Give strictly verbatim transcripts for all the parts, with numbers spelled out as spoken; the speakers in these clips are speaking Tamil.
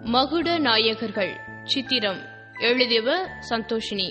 மகுட நாயகர்கள் சித்திரம் எழுதியவர் சந்தோஷினி.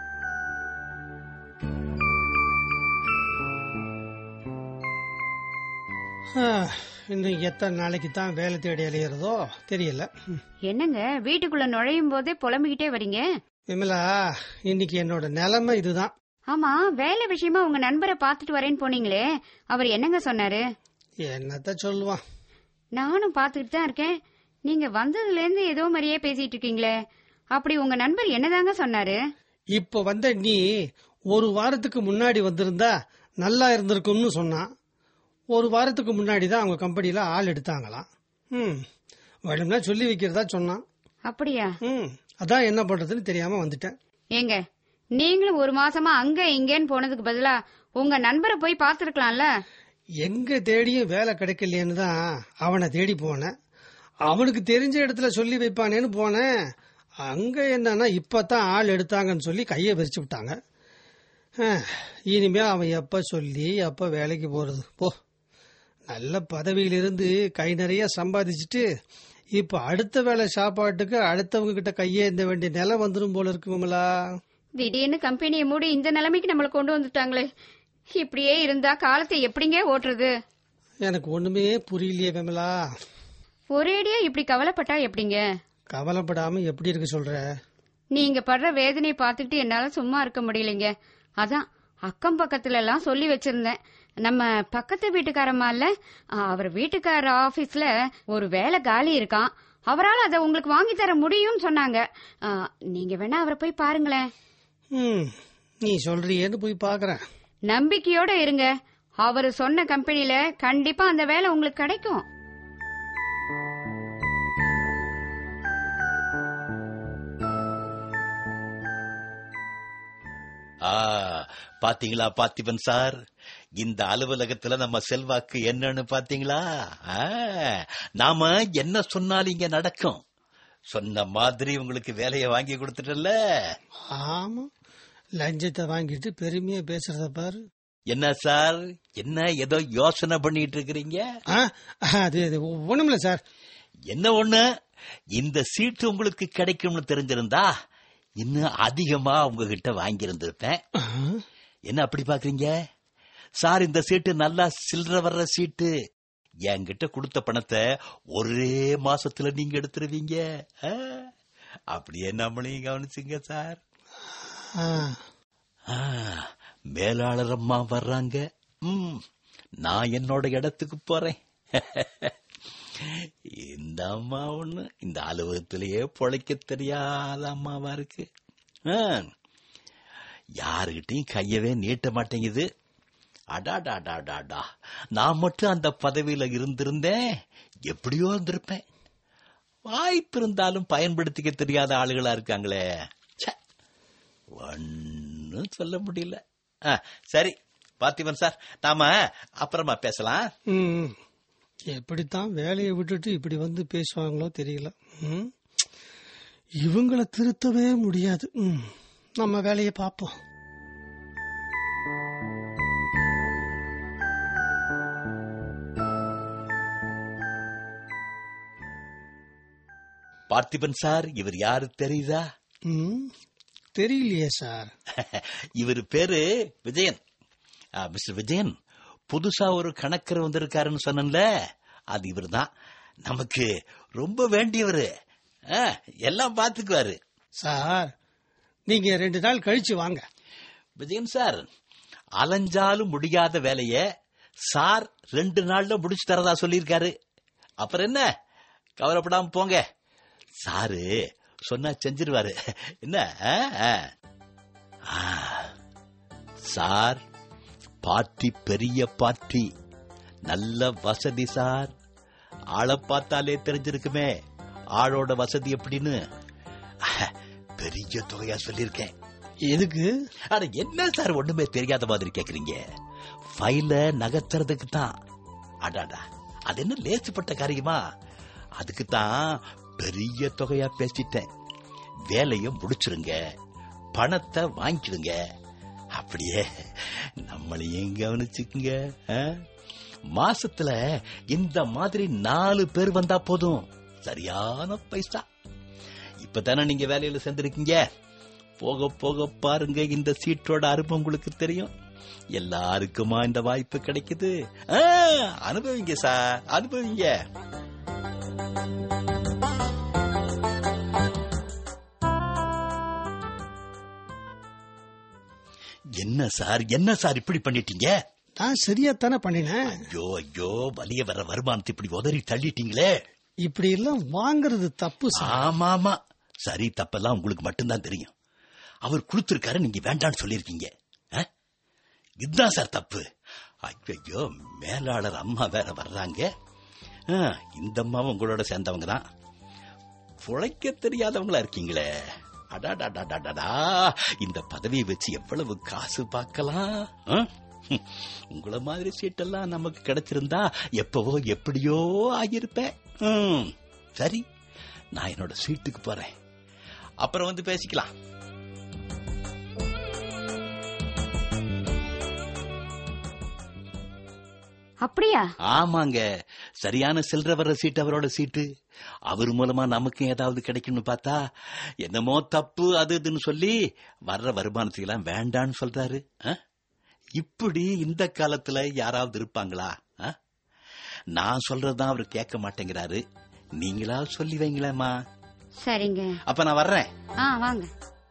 இன்னும் எத்தனை நாளைக்கு தான் வேலை தேடி அலையிறதோ தெரியல. என்னங்க வீட்டுக்குள்ள நுழையும் போதே புலம்பிக்கிட்டே வரீங்க? விமலா, இன்னைக்கு என்னோட நிலைமை இதுதான். ஆமா, வேலை விஷயமா உங்க நண்பரை பாத்துட்டு வரேன்னு போனீங்களே, அவர் என்னங்க சொன்னாரு? என்னத்த சொல்லுவான். நானும் பாத்துக்கிட்டு தான் இருக்கேன். நீங்க வந்ததுல இருந்து ஏதோ மாதிரியே பேசிட்டு இருக்கீங்களே, அப்படி உங்க நண்பர் என்னதாங்க சொன்னாரு? இப்ப வந்த நீ ஒரு வாரத்துக்கு முன்னாடி வந்திருந்தா நல்லா இருந்திருக்கும்னு சொன்னான். ஒரு வாரத்துக்கு முன்னாடி தான் அவங்க கம்பெனியில ஆள் எடுத்தாங்களாம். ம் வேணும்னா சொல்லி வைக்கிறதா சொன்னான். அப்படியா? ம் அதான் என்ன பண்றதுன்னு தெரியாம வந்துட்டேன். ஏங்க, நீங்களும் ஒரு மாசமா அங்க இங்கன்னு போனதுக்கு பதிலா உங்க நண்பரை போய் பாத்துருக்கலாம்ல. எங்க தேடியும் வேலை கிடைக்கலையேன்னு தான் அவனை தேடி போனேன். அவனுக்கு தெரிஞ்ச இடத்துல சொல்லி வைப்பானேன்னு போனேன். அங்க என்னன்னா இப்பதான் ஆள் எடுத்தாங்கன்னு சொல்லி கையை விரிச்சு விட்டாங்க. இனிமே அவன் எப்ப சொல்லி எப்ப வேலைக்கு போறது? போ, நல்ல பதவியிலிருந்து கை நிறைய சம்பாதிச்சுட்டு இப்ப அடுத்த வேலை சாப்பாட்டுக்கு அடுத்தவங்க கிட்ட கையேந்த வேண்டிய நிலை வந்துடும் போல இருக்கு. விமலா, திடீர்னு கம்பெனியை மூடி இந்த நிலைமைக்கு நம்மளை கொண்டு வந்துட்டாங்களே. இப்படியே இருந்தா காலத்தை எப்படிங்க ஓட்டுறது? எனக்கு ஒண்ணுமே புரியலையே விமலா. ஒரேடியா இப்படி கவலைப்பட்டா எப்படிங்க? கவலைப்படாம எப்படி இருக்கு சொல்ற? நீங்க படுற வேதனையை பார்த்துக்கிட்டு என்னால சும்மா இருக்க முடியலைங்க. அதான் அக்கம் பக்கத்துல எல்லாம் சொல்லி வச்சிருந்தேன். நம்ம பக்கத்து வீட்டுக்காரம்மா இல்ல, அவர் வீட்டுக்கார ஆபீஸ்ல ஒரு வேலை காலி இருக்கான், அவரால் அதை உங்களுக்கு வாங்கி தர முடியும்னு சொன்னாங்க. நீங்க வேணா அவரை போய் பாருங்களேன். நீ சொல்றியேன்னு போய் பாக்குறேன். நம்பிக்கையோட இருங்க, அவரு சொன்ன கம்பெனில கண்டிப்பா அந்த வேலை உங்களுக்கு கிடைக்கும். பாத்தீங்களா பார்த்திபன் சார், இந்த அலுவலகத்துல நம்ம செல்வாக்கு என்னன்னு பாத்தீங்களா? நாம என்ன சொன்னாலும் இங்க நடக்கும். சொன்ன மாதிரி உங்களுக்கு வேலையை வாங்கி கொடுத்துட்டல. ஆமா, லஞ்சத்தை வாங்கிட்டு பெருமையா பேசுறத பாரு. என்ன சார், என்ன ஏதோ யோசனை பண்ணிட்டு இருக்கிறீங்க? அது ஒண்ணுமில்ல சார். என்ன ஒண்ணு, இந்த சீட்டு உங்களுக்கு கிடைக்கும்னு தெரிஞ்சிருந்தா இன்னும் அதிகமா உங்ககிட்ட வாங்கி இருந்திருப்பேன். என்ன அப்படி பாக்குறீங்க சார்? இந்த சீட்டு நல்லா சில்லற வர்ற சீட்டு. என்கிட்ட கொடுத்த பணத்தை ஒரே மாசத்துல நீங்க எடுத்துருவீங்க. அப்படியே நம்மளையும் கவனிச்சுங்க சார். மேலாளர் அம்மா வர்றாங்க. ம் நான் என்னோட இடத்துக்கு போறேன். இந்த அம்மா ஒண்ணு இந்த அலுவலகத்திலேயே பொழைக்க தெரியாத அம்மாவா இருக்கு. யாருகிட்டையும் கையவே நீட்ட மாட்டேங்குது. அடாடாடாடாடா, நான் மட்டும் அந்த பதவியில இருந்திருந்தேன் எப்படியோ இருந்திருப்பேன். வாய்ப்பு இருந்தாலும் பயன்படுத்திக்க தெரியாத ஆளுகளா இருக்காங்களே. ஒன்னும் சொல்ல முடியல. சரி பார்த்திபன் சார், நாம அப்புறமா பேசலாம். எப்படித்தான் வேலையை விட்டுட்டு இப்படி வந்து பேசுவாங்களோ தெரியல. இவங்களை திருத்தவே முடியாது. நம்ம வேலையை பார்ப்போம். பார்த்திபன் சார், இவர் யாரு தெரியுதா? தெரியலையே சார். இவர் பேரு விஜயன். மிஸ்டர் விஜயன், புதுசா ஒரு கணக்கர் வந்திருக்காருன்னு சொன்னல, அது இவர் தான். நமக்கு ரொம்ப வேண்டியவரு, எல்லாம் பாத்துக்குவாரு. சார், நீங்க ரெண்டு நாள் கழிச்சு வாங்க. விஜயன் சார், அலைஞ்சாலும் முடியாத வேலைய சார் ரெண்டு நாள்ல முடிச்சு தரதா சொல்லியிருக்காரு. அப்புறம் என்ன, கவலைப்படாம போங்க. சாரு சொன்னா செஞ்சிருவாரு. என்ன சார், பார்ட்டி பெரிய பார்ட்டி, நல்ல வசதி சார். ஆளை பார்த்தாலே தெரிஞ்சிருக்குமே ஆளோட வசதி எப்படின்னு. பெரிய தொகையா சொல்லிருக்கேன். எதுக்கு? அட என்ன சார் ஒண்ணுமே தெரியாத மாதிரி கேக்குறீங்க? ஃபைல நகர்த்துறதுக்கு தான். அடாடா, அது என்ன லேசுப்பட்ட காரியமா? அதுக்கு தான் பெரிய தொகையா பேசிட்டேன். வேலையை முடிச்சிருங்க, பணத்தை வாங்கிடுங்க. அப்படியே நம்மளையும் கவனிச்சுக்குங்க. மாசத்துல இந்த மாதிரி நாலு பேர் வந்தா போதும், சரியான பைசா. இப்பதானே நீங்க வேலையில சேர்ந்திருக்கீங்க. போக போக பாருங்க, இந்த சீட்டோட அருமை உங்களுக்கு தெரியும். எல்லாருக்குமா இந்த வாய்ப்பு கிடைக்குது? அனுபவிங்க சார், அனுபவிங்க. என்ன சார், என்ன சார் இப்படி பண்ணிட்டீங்க? நான் சரியா தானே பண்ணினேன். ஐயோ ஐயோ, வலிய வர வருமானத்தை இப்படி உதறி தள்ளிட்டீங்களே. இப்படி எல்லாம் வாங்குறது தப்பு சார். ஆமா ஆமா, சரி தப்பெல்லாம் உங்களுக்கு மட்டும்தான் தெரியும். அவர் கொடுத்திருக்காரு, நீங்க வேண்டான்னு சொல்லிருக்கீங்க. இதுதான் சார் தப்பு. ஐயோ, மேலாளர் அம்மா வேற வர்றாங்க. இந்த அம்மாவும் உங்களோட சேர்ந்தவங்க தான். புழைக்க தெரியாதவங்களா இருக்கீங்களே. அடாடாடாடாடா, இந்த பதவியை வச்சு எவ்வளவு காசு பார்க்கலாம். உங்கள மாதிரி சீட்டெல்லாம் நமக்கு கிடைச்சிருந்தா எப்பவோ எப்படியோ ஆகியிருப்பேன். சரி, நான் என்னோட சீட்டுக்கு போறேன், அப்புறம் வந்து பேசிக்கலாம். அப்படியா? ஆமாங்க, சரியான சில்லற வர்ற சீட்டு அவரோட சீட்டு. அவர் மூலமா நமக்கு ஏதாவது கிடைக்கும்னு பார்த்தா என்னமோ தப்பு அது இதுன்னு சொல்லி வர்ற வருமானத்துக்கு எல்லாம் வேண்டான்னு சொல்றாரு. இப்படி இந்த காலத்துல யாராவது இருப்பாங்களா? நான் சொல்றதுதான் அவரு கேட்க மாட்டேங்கிறாரு. நீங்களா சொல்லி வைங்களேம்மா. சரிங்க, அப்ப நான் வர்றேன். ஆ வாங்க.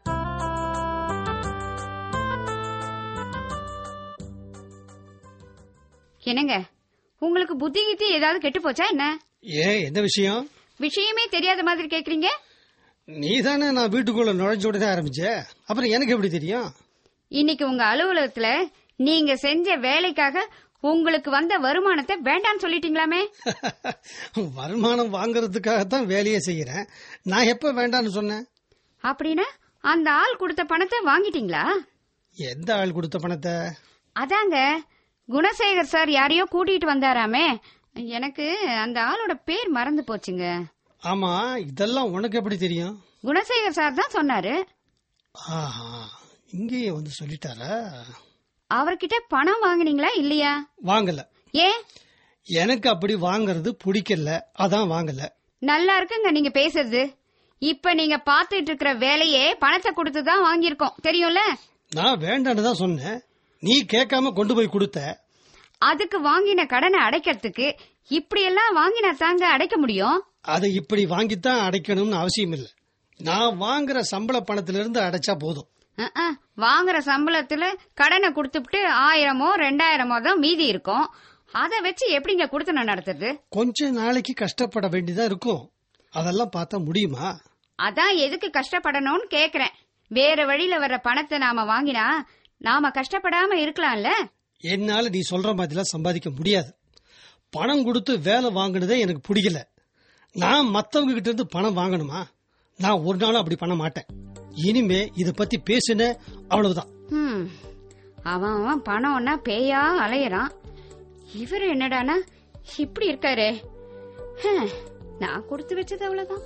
என்னங்க, உங்களுக்கு புத்தி கித்தி ஏதாவது கெட்டு போச்சா என்ன? ஏன், என்ன விஷயம்? விஷயமே தெரியாத மாதிரி கேக்குறீங்க. நீ தானே நான் வீட்டுக்குள்ள நுழைஞ்ச உடனே ஆரம்பிச்ச, அப்புறம் எனக்கு எப்படி தெரியும்? இன்னைக்கு உங்க அலுவலகத்துல நீங்க செஞ்ச வேலைக்காக உங்களுக்கு வந்த வருமானத்தை வேண்டான்னு சொல்லிட்டீங்களாமே. வருமானம் வாங்கறதுக்காகத்தான் வேலையே செய்யறேன். நான் எப்ப வேண்டான்னு சொன்னேன்? அப்படின்னா அந்த ஆள் கொடுத்த பணத்தை வாங்கிட்டீங்களா? எந்த ஆள் கொடுத்த பணத்தை? அதாங்க, குணசேகர் சார் யாரையோ கூட்டிட்டு வந்தாராமே. எனக்கு அந்த ஆளோட பேர் மறந்து போச்சுங்க. ஆமா, இதெல்லாம் உனக்கு எப்படி தெரியும்? குணசேகர் சார் தான் சொன்னாரு. ஆஹா, இங்கேயே வந்து சொல்லிட்டாரா? அவர்கிட்ட பணம் வாங்கினீங்களா இல்லையா? வாங்கல. ஏன்? எனக்கு அப்படி வாங்கறது பிடிக்கல, அதான் வாங்கல. நல்லா இருக்குங்க நீங்க பேசுறது. இப்ப நீங்க பாத்துட்டு இருக்கிற வேலையே பணத்தை கொடுத்துதான் வாங்கியிருக்கோம், தெரியும்ல? நான் வேண்டான்னு தான் சொன்னேன், நீ கேட்காம கொண்டு போய் கொடுத்த. அதுக்கு வாங்கின கடனை அடைக்கிறதுக்கு இப்படி எல்லாம் வாங்கினா தாங்க அடைக்க முடியும். அதை இப்படி வாங்கித்தான் அடைக்கணும்னு அவசியம் இல்லை. நான் வாங்குற சம்பள பணத்திலிருந்து அடைச்சா போதும். வாங்குற சம்பளத்துல கடனை கொடுத்துட்டு ஆயிரமோ ரெண்டாயிரமோ தான் மீதி இருக்கும். அதை வச்சு எப்படிங்க கொடுத்து நடத்துறது? கொஞ்ச நாளைக்கு கஷ்டப்பட வேண்டியதா இருக்கும். அதெல்லாம் பார்த்தா முடியுமா? அதான் எதுக்கு கஷ்டப்படணும்னு கேக்குறேன். வேற வழியில வர்ற பணத்தை நாம வாங்கினா நாம கஷ்டப்படாம இருக்கலாம்ல. என்னால நீ சொல்ற மாதிரிலாம் சம்பாதிக்க முடியாது. பணம் கொடுத்து வேலை வாங்கினதே எனக்கு பிடிக்கல. நான் மத்தவங்க கிட்ட இருந்து பணம் வாங்கணுமா? நான் ஒரு நாளும் அப்படி பண்ண மாட்டேன். இனிமே இத பத்தி பேசுன அவ்வளவுதான். அவன் அவன் பணம்னா பேயா அலையறான். இவரு என்னடானா இப்படி இருக்காரு. நான் கொடுத்து வச்சது அவ்வளவுதான்.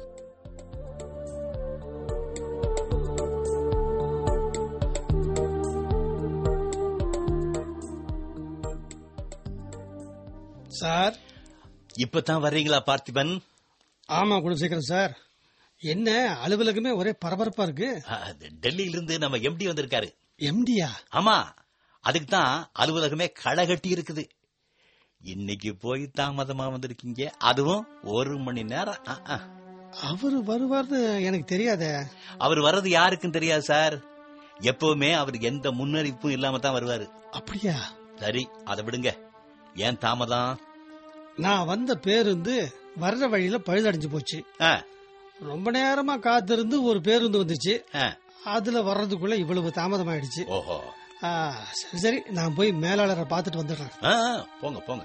சார், இப்பதான் வர்றீங்களா பார்த்திபன்? ஆமா குணசேகரன் சார். என்ன அலுவலகமே ஒரே பரபரப்பா இருக்கு. டெல்லியில இருந்து நம்ம எம்டி வந்திருக்காரு. எம்டியா? ஆமா, அதுக்கு தான் அலுவலகமே களகட்டி இருக்குது. இன்னைக்கு போய் தாமதமா வந்திருக்கீங்க, அதுவும் ஒரு மணி நேரம். அவரு வருவார்னு எனக்கு தெரியாத. அவர் வர்றது யாருக்கும் தெரியாது சார். எப்பவுமே அவர் எந்த முன்னறிவிப்பும் இல்லாம தான் வருவாரு. அப்படியா? சரி, அதை விடுங்க. ஏன் தாமதம்? நான் வந்த பேருந்து வர்ற வழியில பழுதடைஞ்சு போச்சு. ரொம்ப நேரமா காத்திருந்து ஒரு பேருந்து வந்துச்சு. அதுல வர்றதுக்குள்ள இவ்வளவு தாமதம் ஆயிடுச்சு. ஓஹோ, சரி சரி, நான் போய் மேலாளரை பாத்துட்டு வந்துடுறேன். போங்க போங்க.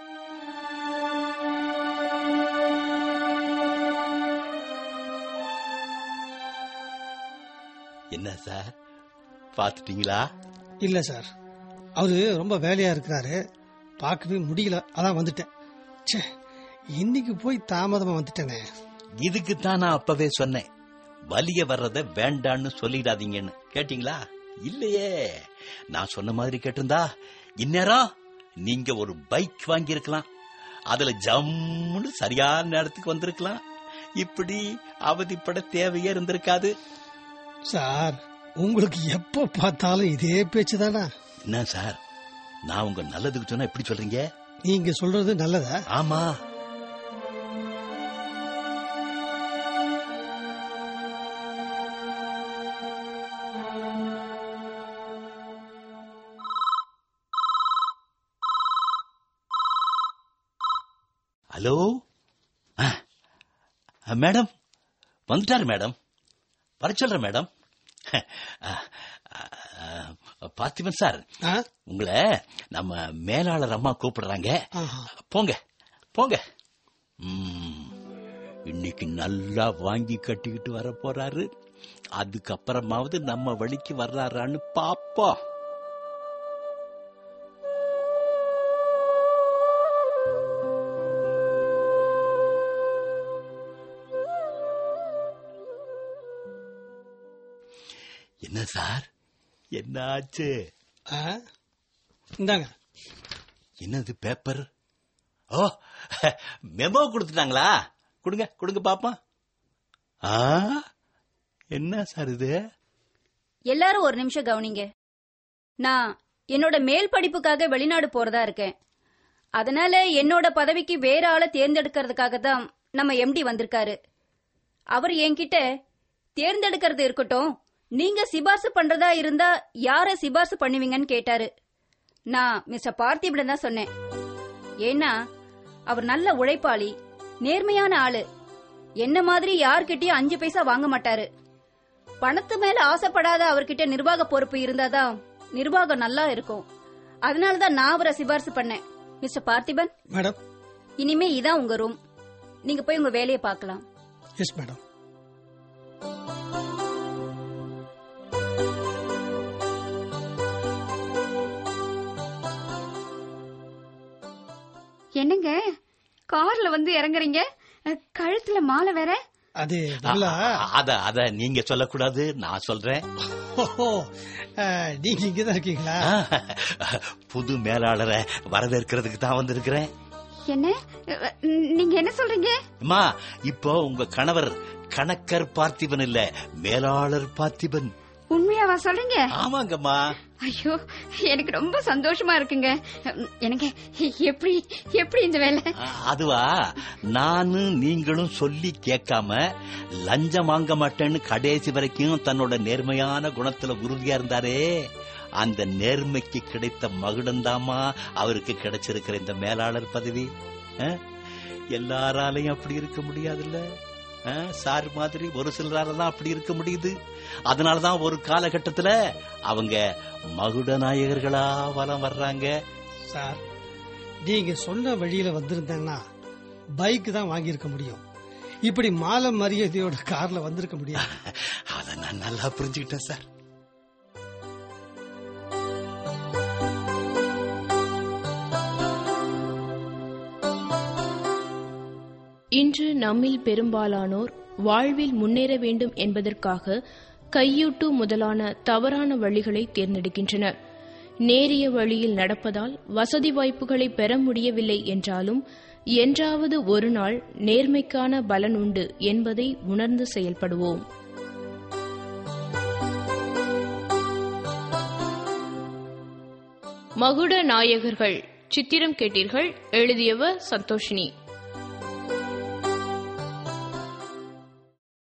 என்ன சார், பாத்துட்டீங்களா? இல்ல சார், அவரு ரொம்ப வேலையா இருக்கிறாரு, பார்க்கவே முடியல, அதான் வந்துட்டேன். இன்னைக்கு போய் தாமதமா வந்துட்டேனே. இதுக்குத்தான் நான் அப்பவே சொன்னேன், வலிய வர்றத வேண்டான்னு சொல்லிடாதீங்கன்னு. கேட்டீங்களா? இல்லையே, நான் சொன்ன மாதிரி கேட்டிருந்தா இந்நேரம் நீங்க ஒரு பைக் வாங்கி இருக்கலாம். அதுல ஜம்முன்னு சரியான நேரத்துக்கு வந்திருக்கலாம். இப்படி அவதிப்பட தேவையே இருந்திருக்காது. சார், உங்களுக்கு எப்ப பார்த்தாலும் இதே பேச்சு தானா? என்ன சார், நான் உங்க நல்லதுக்கு சொன்னா எப்படி சொல்றீங்க? நீங்க சொல்றது நல்லதா? ஆமா. ஹலோ மேடம், வந்துட்டாரு மேடம், வர சொல்ற மேடம். பார்த்திபன் சார், உங்களை நம்ம மேலாளர் அம்மா கூப்பிடுறாங்க. போங்க போங்க. இன்னைக்கு நல்லா வாங்கி கட்டிக்கிட்டு வர போறாரு. அதுக்கப்புறமாவது நம்ம வழிக்கு வர்றாரான்னு பாப்போம். என்ன சார், என்ன ஆச்சு? இந்தாங்க. என்னது பேப்பர்? ஓ, மெமோ கொடுத்துட்டாங்களா? கொடுங்க கொடுங்க பாப்பா. என்ன சார் இது? எல்லாரும் ஒரு நிமிஷம் கவனிங்க. நான் என்னோட மேல் படிப்புக்காக வெளிநாடு போறதா இருக்கேன். அதனால என்னோட பதவிக்கு வேற ஆளை தேர்ந்தெடுக்கிறதுக்காக தான் நம்ம எம்டி வந்திருக்காரு. அவர் என்கிட்ட தேர்ந்தெடுக்கிறது இருக்கட்டும், நீங்க சிபார்சு பண்றதா இருந்தா யார சிபார்சு பண்ணுவீங்கன்னு கேட்டாரு. நான் மிஸ்டர் பார்த்திபன் தான் சொன்னேன். ஏன்னா அவர் நல்ல உழைப்பாளி, நேர்மையான ஆளு. என்ன மாதிரி யார்கிட்டயும் அஞ்சு பைசா வாங்க மாட்டாரு. பணத்து மேல ஆசைப்படாத அவர்கிட்ட நிர்வாக பொறுப்பு இருந்தாதான் நிர்வாகம் நல்லா இருக்கும். அதனாலதான் நான் அவரை சிபார்சு பண்ணேன். மிஸ்டர் பார்த்திபன் மேடம், இனிமே இதான் உங்க ரூம். நீங்க போய் உங்க வேலையை பார்க்கலாம். Yes madam. என்னங்க கார்ல வந்து இறங்குறீங்க, கழுத்துல மாலை வேற? அது அத அத நீங்க சொல்லக்கூடாது, நான் சொல்றேன். நீங்க இங்கதான் இருக்கீங்களா? புது மேலாளரை வரவேற்கிறதுக்கு தான் வந்திருக்கிறேன். என்ன நீங்க என்ன சொல்றீங்க? அம்மா, இப்போ உங்க கணவர் கணக்கர் பார்த்திபன் இல்ல, மேலாளர் பார்த்திபன். உண்மையாவா சொல்றீங்க? ஆமாங்கம்மா. ஐயோ, எனக்கு ரொம்ப சந்தோஷமா இருக்குங்க. எனக்கு எப்படி எப்படி இந்த வேலை? அதுவா, நானும் நீங்களும் சொல்லி கேட்காம லஞ்சம் வாங்க மாட்டேன்னு கடைசி வரைக்கும் தன்னோட நேர்மையான குணத்துல உறுதியா இருந்தாரே, அந்த நேர்மைக்கு கிடைத்த மகுடந்தாமா அவருக்கு கிடைச்சிருக்கிற இந்த மேலாளர் பதவி. எல்லாராலையும் அப்படி இருக்க முடியாதுல்ல சார். மாதிரி ஒரு சிலராலதான் அப்படி இருக்க முடியுது. அதனாலதான் ஒரு காலகட்டத்துல அவங்க மகுட நாயகர்களா வலம் வர்றாங்க. சார், நீங்க சொன்ன வழியில வந்திருந்தேன்னா பைக் தான் வாங்கியிருக்க முடியும். இப்படி மாலை மரியாதையோட கார்ல வந்திருக்க முடியாது. அத நான் நல்லா புரிஞ்சுக்கிட்டேன் சார். இன்று நம்மில் பெரும்பாலானோர் வாழ்வில் முன்னேற வேண்டும் என்பதற்காக கையூட்டு முதலான தவறான வழிகளை தேர்ந்தெடுக்கின்றனர். நேரிய வழியில் நடப்பதால் வசதி வாய்ப்புகளை பெற முடியவில்லை என்றாலும் என்றாவது ஒரு நாள் நேர்மைக்கான பலன் உண்டு என்பதை உணர்ந்து செயல்படுவோம். மகுட நாயகர்கள் சித்திரம் கேட்டீர்கள். எழுதியவர் சந்தோஷினி.